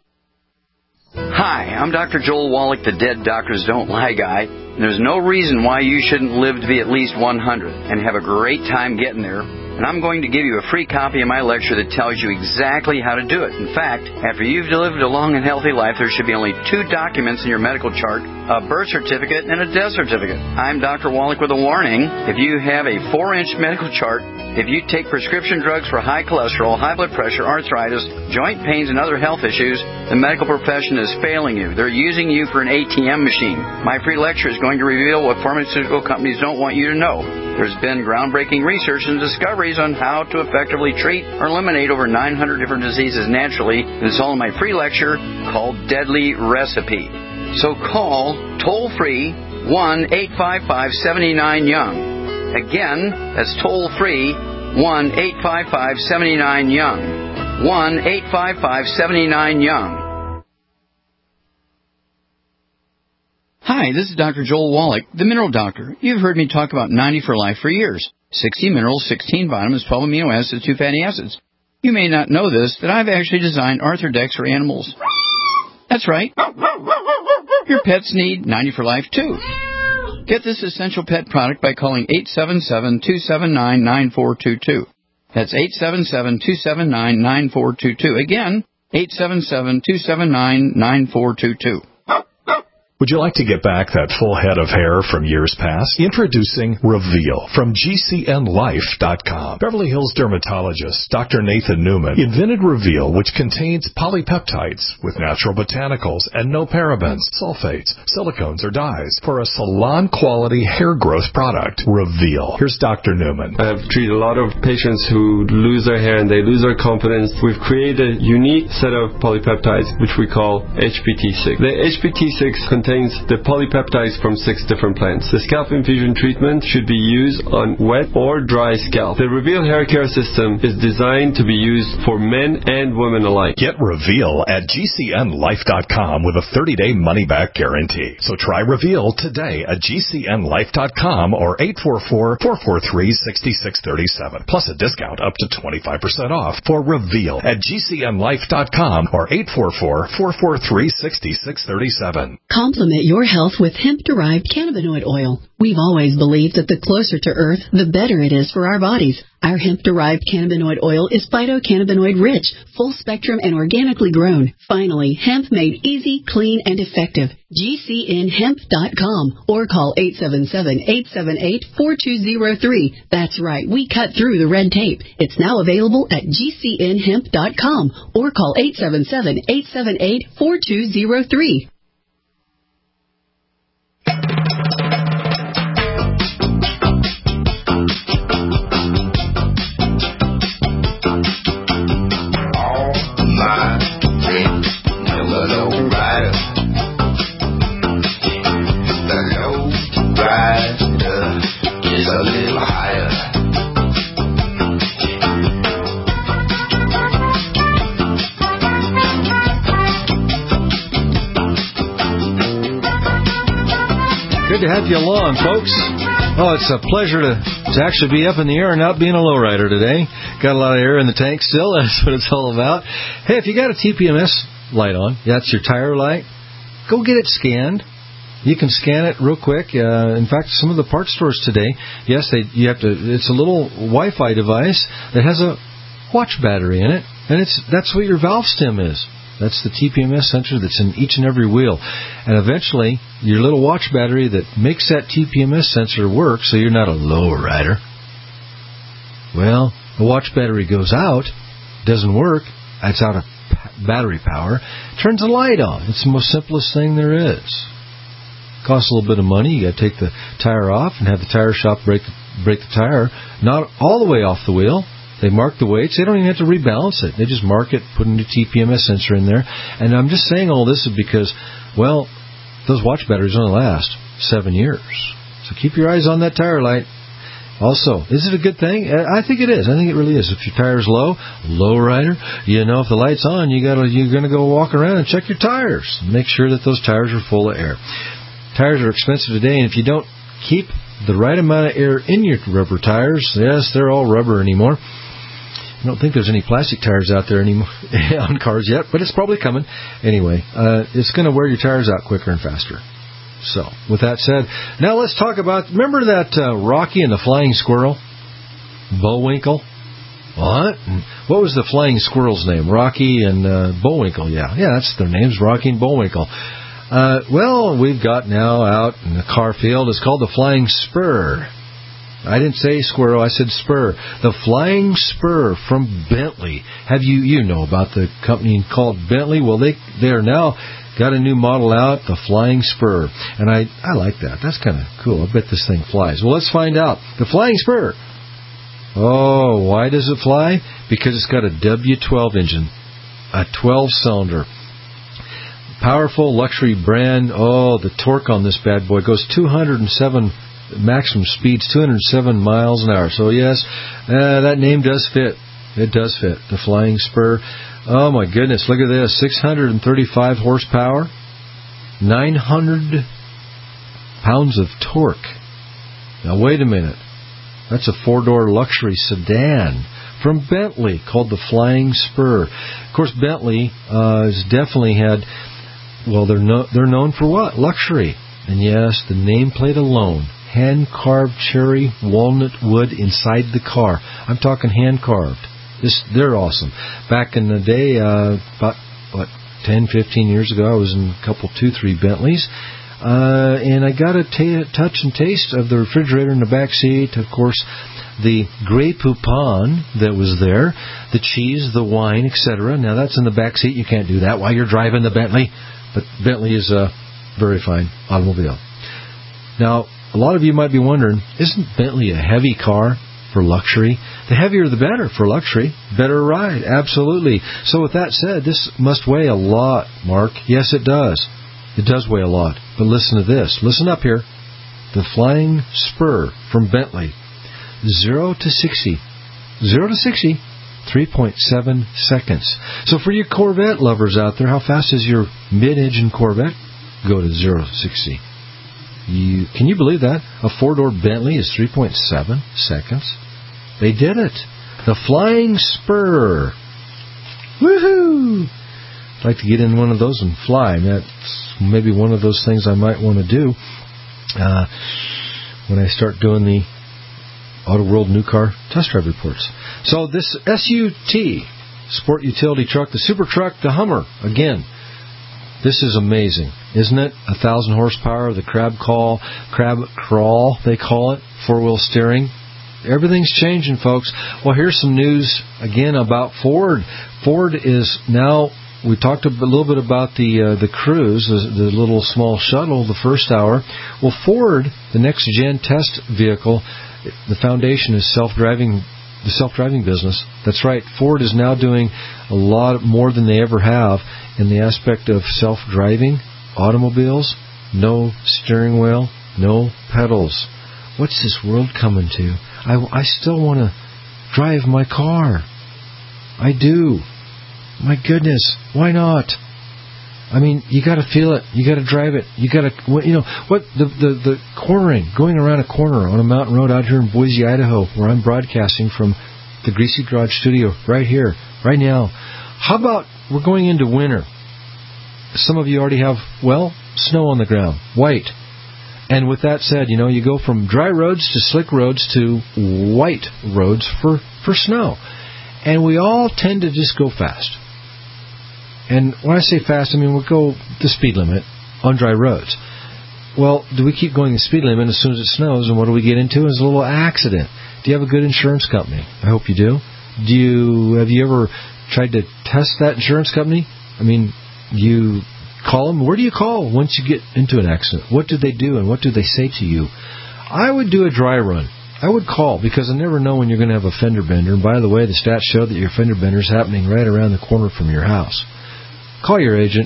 Hi, I'm Doctor Joel Wallach, the Dead Doctors Don't Lie guy. There's no reason why you shouldn't live to be at least one hundred and have a great time getting there. And I'm going to give you a free copy of my lecture that tells you exactly how to do it. In fact, after you've lived a long and healthy life, there should be only two documents in your medical chart, a birth certificate and a death certificate. I'm Doctor Wallach with a warning. If you have a four-inch medical chart, if you take prescription drugs for high cholesterol, high blood pressure, arthritis, joint pains, and other health issues, the medical profession is failing you. They're using you for an A T M machine. My free lecture is going to reveal what pharmaceutical companies don't want you to know. There's been groundbreaking research and discoveries on how to effectively treat or eliminate over nine hundred different diseases naturally. It's all in my free lecture called Deadly Recipe. So call toll-free one eight five five, seven nine, young. Again, that's toll-free one eight five five, seven nine, young. one eight five five, seven nine, young. Hi, this is Doctor Joel Wallach, the Mineral Doctor. You've heard me talk about ninety for Life for years. sixty minerals, sixteen vitamins, twelve amino acids, two fatty acids. You may not know this, that I've actually designed Arthrodex for animals. That's right. Your pets need ninety for Life, too. Get this essential pet product by calling eight seven seven, two seven nine, nine four two two. That's eight seven seven, two seven nine, nine four two two. Again, eight seven seven, two seven nine, nine four two two. Would you like to get back that full head of hair from years past? Introducing Reveal from G C N life dot com. Beverly Hills dermatologist Doctor Nathan Newman invented Reveal, which contains polypeptides with natural botanicals and no parabens, sulfates, silicones, or dyes for a salon-quality hair growth product. Reveal. Here's Doctor Newman. I've treated a lot of patients who lose their hair and they lose their confidence. We've created a unique set of polypeptides, which we call H P T six. The H P T six contains the polypeptides from six different plants. The scalp infusion treatment should be used on wet or dry scalp. The Reveal hair care system is designed to be used for men and women alike. Get Reveal at G C N life dot com with a thirty-day money-back guarantee. So try Reveal today at G C N life dot com or eight four four, four four three, six six three seven. Plus a discount up to twenty-five percent off for Reveal at G C N life dot com or eight four four, four four three, six six three seven. Complement your health with hemp-derived cannabinoid oil. We've always believed that the closer to Earth, the better it is for our bodies. Our hemp-derived cannabinoid oil is phytocannabinoid rich, full-spectrum, and organically grown. Finally, hemp made easy, clean, and effective. G C N hemp dot com or call eight seven seven, eight seven eight, four two zero three. That's right, we cut through the red tape. It's now available at G C N hemp dot com or call eight seven seven, eight seven eight, four two zero three. Good to have you along, folks. Oh, it's a pleasure to, to actually be up in the air and not being a lowrider today. Got a lot of air in the tank still. That's what it's all about. Hey, if you got a T P M S light on, that's your tire light, go get it scanned. You can scan it real quick. Uh, in fact, some of the parts stores today, yes, they you have to. It's a little Wi-Fi device that has a watch battery in it, and it's that's what your valve stem is. That's the T P M S sensor that's in each and every wheel. And eventually, your little watch battery that makes that T P M S sensor work so you're not a low rider. Well, the watch battery goes out, doesn't work, it's out of battery power, turns the light on. It's the most simplest thing there is. Costs a little bit of money. You got to take the tire off and have the tire shop break, break the tire, not all the way off the wheel. They mark the weights. They don't even have to rebalance it. They just mark it, put a new T P M S sensor in there. And I'm just saying all this is because, well, those watch batteries only last seven years. So keep your eyes on that tire light. Also, is it a good thing? I think it is. I think it really is. If your tire's low, low rider, you know if the light's on, you gotta, you're going to go walk around and check your tires. Make sure that those tires are full of air. Tires are expensive today, and if you don't keep the right amount of air in your rubber tires, yes, they're all rubber anymore. I don't think there's any plastic tires out there anymore on cars yet, but it's probably coming. Anyway, uh, it's going to wear your tires out quicker and faster. So, with that said, now let's talk about, remember that uh, Rocky and the Flying Squirrel? Bullwinkle? What? What was the Flying Squirrel's name? Rocky and uh, Bullwinkle, yeah. Yeah, that's their names, Rocky and Bullwinkle. Uh, well, we've got now out in the car field, it's called the Flying Spur. I didn't say squirrel, I said spur. The Flying Spur from Bentley. Have you, you know about the company called Bentley? Well, they, they are now got a new model out, the Flying Spur. And I, I like that. That's kind of cool. I bet this thing flies. Well, let's find out. The Flying Spur. Oh, why does it fly? Because it's got a W twelve engine, a twelve cylinder. Powerful luxury brand. Oh, the torque on this bad boy goes two hundred seven maximum speeds, two hundred seven miles an hour. So yes, uh, that name does fit. It does fit. The Flying Spur. Oh my goodness, look at this. six hundred thirty-five horsepower, nine hundred pounds of torque. Now wait a minute. That's a four-door luxury sedan from Bentley called the Flying Spur. Of course, Bentley uh, has definitely had, well, they're no, they're known for what? Luxury. And yes, the nameplate alone, hand-carved cherry walnut wood inside the car. I'm talking hand-carved. This, they're awesome. Back in the day, uh, about, what, ten, fifteen years ago, I was in a couple, two, three Bentleys. Uh, and I got a t- touch and taste of the refrigerator in the back seat. Of course, the Grey Poupon that was there, the cheese, the wine, et cetera. Now, that's in the back seat. You can't do that while you're driving the Bentley. But Bentley is a very fine automobile. Now, a lot of you might be wondering, isn't Bentley a heavy car for luxury? The heavier the better for luxury. Better ride, absolutely. So with that said, this must weigh a lot, Mark. Yes, it does. It does weigh a lot. But listen to this. Listen up here. The Flying Spur from Bentley. Zero to sixty. Zero to sixty. three point seven seconds. So for you Corvette lovers out there, how fast is your mid-engine Corvette? Go to zero to sixty. You, can you believe that? A four-door Bentley is three point seven seconds. They did it. The Flying Spur. Woohoo! I'd like to get in one of those and fly. That's maybe one of those things I might want to do uh, when I start doing the Auto World New Car Test Drive Reports. So this S U T, Sport Utility Truck, the Super Truck, the Hummer, again, this is amazing, isn't it? A thousand horsepower, the crab call, crab crawl, they call it, four-wheel steering. Everything's changing, folks. Well, here's some news, again, about Ford. Ford is now, we talked a little bit about the uh, the Cruise, the, the little small shuttle, the first hour. Well, Ford, the next-gen test vehicle, the foundation is self-driving, the self-driving business. That's right. Ford is now doing a lot more than they ever have in the aspect of self-driving automobiles. No steering wheel, no pedals. What's this world coming to? I, I still want to drive my car. I do. My goodness, why not? I mean, you got to feel it. You got to drive it. You got to, you know, what the, the the cornering, going around a corner on a mountain road out here in Boise, Idaho, where I'm broadcasting from the Greasy Garage studio right here, right now. How about we're going into winter? Some of you already have, well, snow on the ground, white. And with that said, you know, you go from dry roads to slick roads to white roads for, for snow. And we all tend to just go fast. And when I say fast, I mean we'll go the speed limit on dry roads. Well, do we keep going the speed limit as soon as it snows, and what do we get into is a little accident? Do you have a good insurance company? I hope you do. Do you have you ever tried to test that insurance company? I mean, you call them. Where do you call once you get into an accident? What do they do, and what do they say to you? I would do a dry run. I would call, because I never know when you're going to have a fender bender. And by the way, the stats show that your fender bender is happening right around the corner from your house. Call your agent.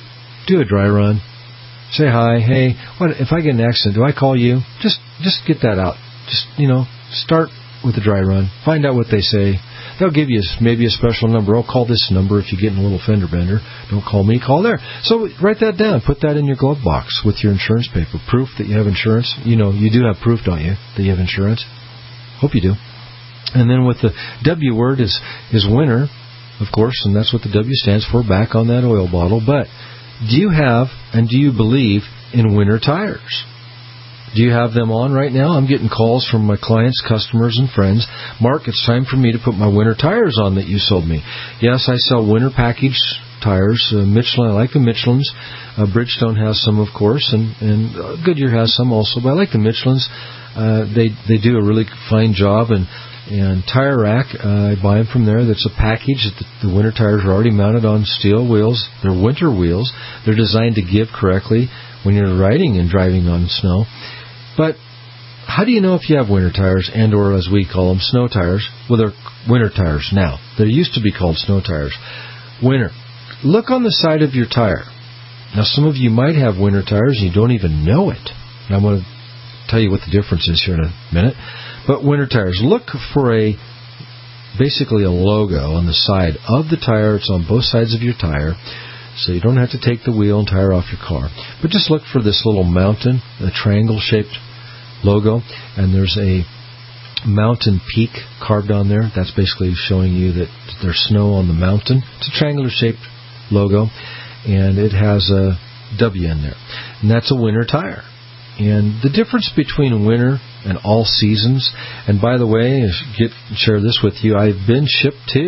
Do a dry run. Say hi. Hey, what if I get an accident? Do I call you? Just just get that out. Just, you know, start with a dry run. Find out what they say. They'll give you maybe a special number. Oh, call this number if you get in a little fender bender. Don't call me, call there. So write that down. Put that in your glove box with your insurance paper. Proof that you have insurance. You know, you do have proof, don't you, that you have insurance? Hope you do. And then with the W word is, is winter, of course, and that's what the W stands for, back on that oil bottle. But do you have and do you believe in winter tires? Do you have them on right now? I'm getting calls from my clients, customers, and friends. Mark, it's time for me to put my winter tires on that you sold me. Yes, I sell winter package tires. Uh, Michelin, I like the Michelins. Uh, Bridgestone has some, of course, and, and uh, Goodyear has some also. But I like the Michelins. Uh, they they do a really fine job. And and Tire Rack, uh, I buy them from there. That's a package. The, the winter tires are already mounted on steel wheels. They're winter wheels. They're designed to give correctly when you're riding and driving on snow. But how do you know if you have winter tires and, or as we call them, snow tires? Well, they're winter tires now. They used to be called snow tires. Winter. Look on the side of your tire. Now, some of you might have winter tires and you don't even know it. And I'm going to tell you what the difference is here in a minute. But winter tires. Look for a, basically a logo on the side of the tire. It's on both sides of your tire. So you don't have to take the wheel and tire off your car. But just look for this little mountain, a triangle-shaped logo, and there's a mountain peak carved on there. That's basically showing you that there's snow on the mountain. It's a triangular-shaped logo, and it has a W in there. And that's a winter tire. And the difference between winter and all seasons, and by the way, I get share this with you, I've been shipped to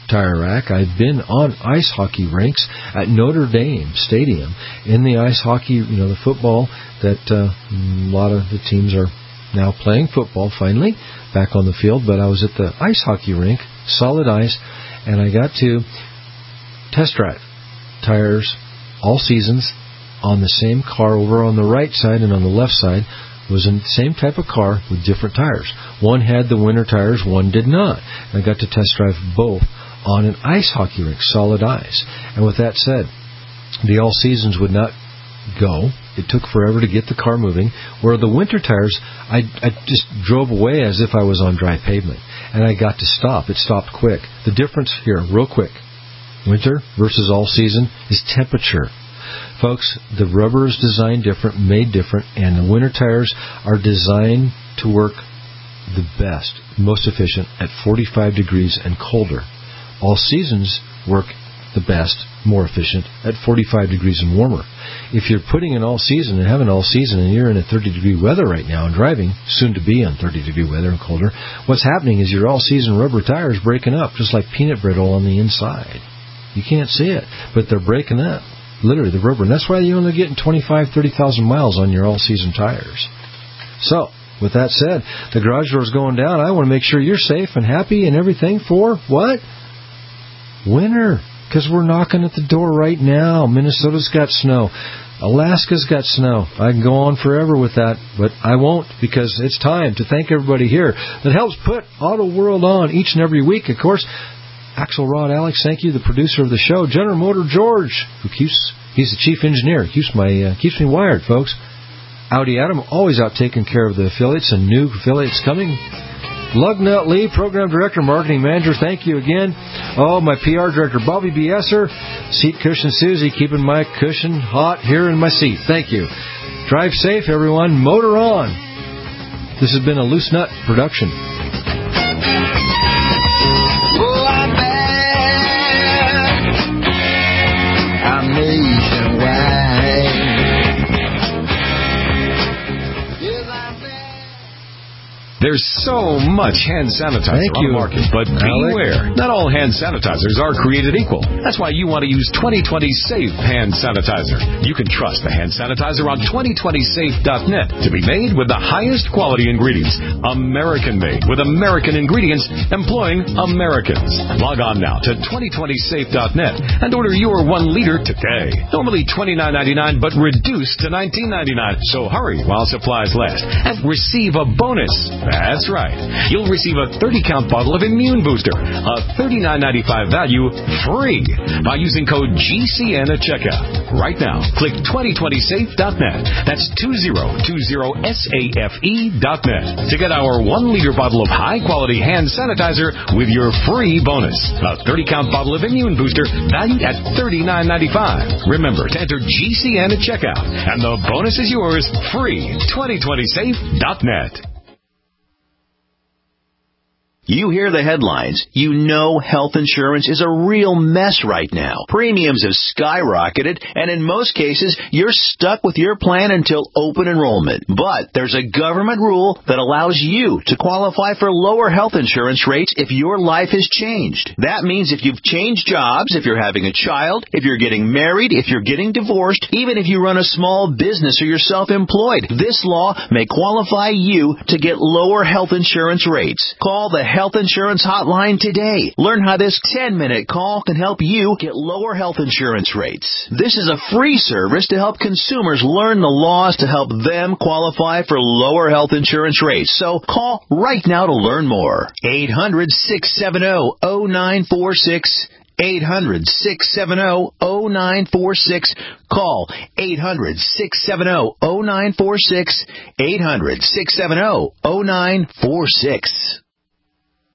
tire rack. I've been on ice hockey rinks at Notre Dame Stadium in the ice hockey, you know, the football that uh, a lot of the teams are now playing football finally back on the field. But I was at the ice hockey rink, solid ice, and I got to test drive tires all seasons on the same car. Over on the right side and on the left side was in the same type of car with different tires. One had the winter tires, one did not. And I got to test drive both on an ice hockey rink, solid ice. And with that said, the all seasons would not go. It took forever to get the car moving. Where the winter tires, I, I just drove away as if I was on dry pavement. And I got to stop. It stopped quick. The difference here, real quick, winter versus all season is temperature. Folks, the rubber is designed different, made different, and the winter tires are designed to work the best, most efficient at forty-five degrees and colder. All seasons work the best, more efficient at forty-five degrees and warmer. If you're putting in all season and having all season and you're in a thirty degree weather right now and driving, soon to be on thirty degree weather and colder, what's happening is your all season rubber tires breaking up just like peanut brittle on the inside. You can't see it, but they're breaking up. Literally, the rubber. And that's why you're only getting twenty-five, thirty thousand miles on your all-season tires. So, with that said, the garage door's going down. I want to make sure you're safe and happy and everything for what? Winter. Because we're knocking at the door right now. Minnesota's got snow. Alaska's got snow. I can go on forever with that, but I won't, because it's time to thank everybody here that helps put Auto World on each and every week. Of course, Axelrod Alex, thank you, the producer of the show. General Motor George, who keeps, he's the chief engineer, keeps my uh, keeps me wired, folks. Audi Adam, always out taking care of the affiliates and new affiliates coming. Lugnut Lee, program director, marketing manager, thank you again. Oh, my P R director, Bobby B. Esser. Seat cushion Susie, keeping my cushion hot here in my seat. Thank you. Drive safe, everyone. Motor on. This has been a Loose Nut production. There's so much hand sanitizer Thank on you, the market, but beware, not all hand sanitizers are created equal. That's why you want to use twenty twenty Safe Hand Sanitizer. You can trust the hand sanitizer on twenty twenty safe dot net to be made with the highest quality ingredients, American-made with American ingredients, employing Americans. Log on now to twenty twenty safe dot net and order your one liter today. Normally twenty-nine ninety-nine, but reduced to nineteen ninety-nine. So hurry while supplies last and receive a bonus. That's right. You'll receive a thirty count bottle of Immune Booster, a thirty-nine ninety-five value, free by using code G C N at checkout. Right now, click twenty twenty safe dot net. That's twenty twenty safe dot net to get our one liter bottle of high-quality hand sanitizer with your free bonus. A thirty count bottle of Immune Booster valued at thirty-nine ninety-five. Remember to enter G C N at checkout, and the bonus is yours, free. twenty twenty safe dot net. You hear the headlines. You know health insurance is a real mess right now. Premiums have skyrocketed, and in most cases, you're stuck with your plan until open enrollment. But there's a government rule that allows you to qualify for lower health insurance rates if your life has changed. That means if you've changed jobs, if you're having a child, if you're getting married, if you're getting divorced, even if you run a small business or you're self-employed, this law may qualify you to get lower health insurance rates. Call the Health Insurance Hotline today. Learn how this ten minute call can help you get lower health insurance rates. This is a free service to help consumers learn the laws to help them qualify for lower health insurance rates. So call right now to learn more. eight hundred, six seven zero, zero nine four six. eight hundred, six seven zero, zero nine four six. Call eight hundred, six seven zero, zero nine four six. eight hundred, six seven zero, zero nine four six.